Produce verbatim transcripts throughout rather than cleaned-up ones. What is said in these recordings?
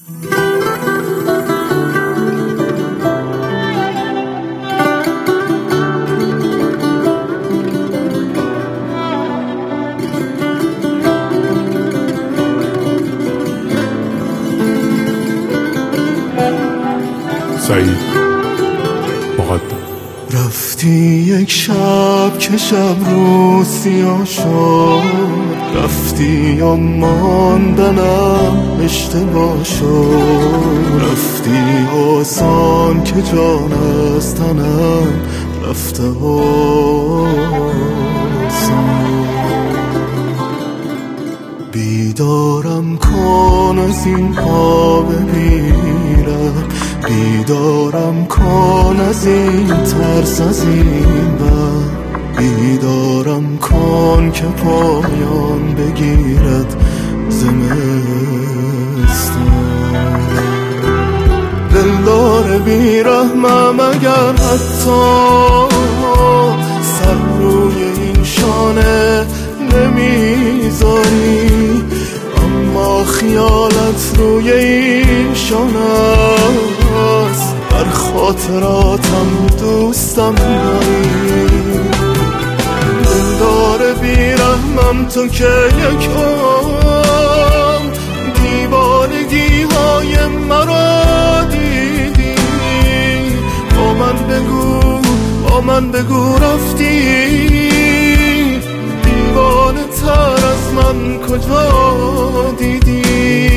سعید مقدم. رفتی یک شب که شب رو سیاه شد، رفتی یا ماندنم اشتباه شد، رفتی آسان که جان از تنم رفته آسان. بیدارم کن از این پا بمیرم، بیدارم کن از این ترس از این بر، بیدارم کن که پایان بگیرد زمستان. دلدار بیرحمم اگر حتی سر روی این شانه نمیذاری، اما خیالت روی این شانه است، در خاطراتم دوستم داری. دلدار بیرحمم تو که یک عمر دیوانگی های مرا دیدی، با من بگو با من بگو رفتی، دیوانه تر از من کجا دیدی؟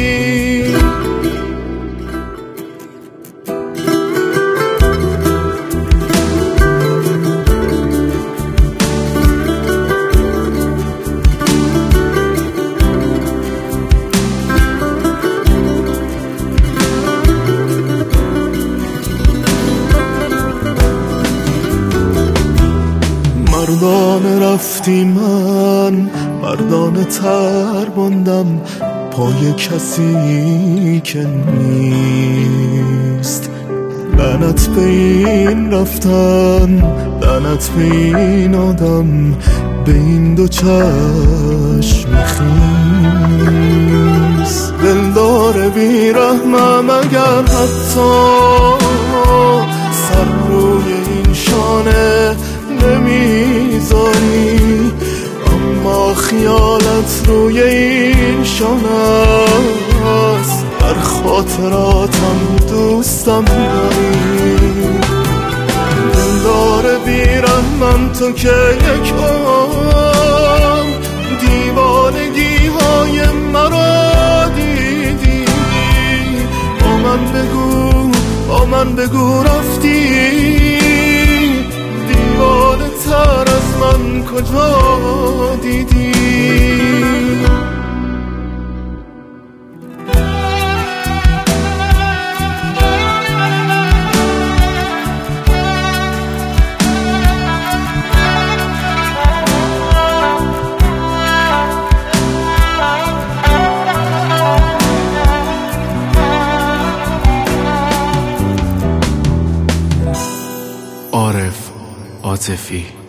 مردانه رفتی، من مردانه تر بندم پای کسی که نیست. لعنت به این رفتن، لعنت به این آدم، به این دو چشم خیس. دلدار بیرحمم اگر حتی سر روی این شانه نمیذاری، اما خیالت روی این شانه است، در خاطراتم دوستم داری. دلدار بیرحمم تو که یک عمر دیوانگی های مرا دیدی، با من بگو با من بگو رفتی، دیوانه تر از من کجا دیدی؟ عارف عاطفی.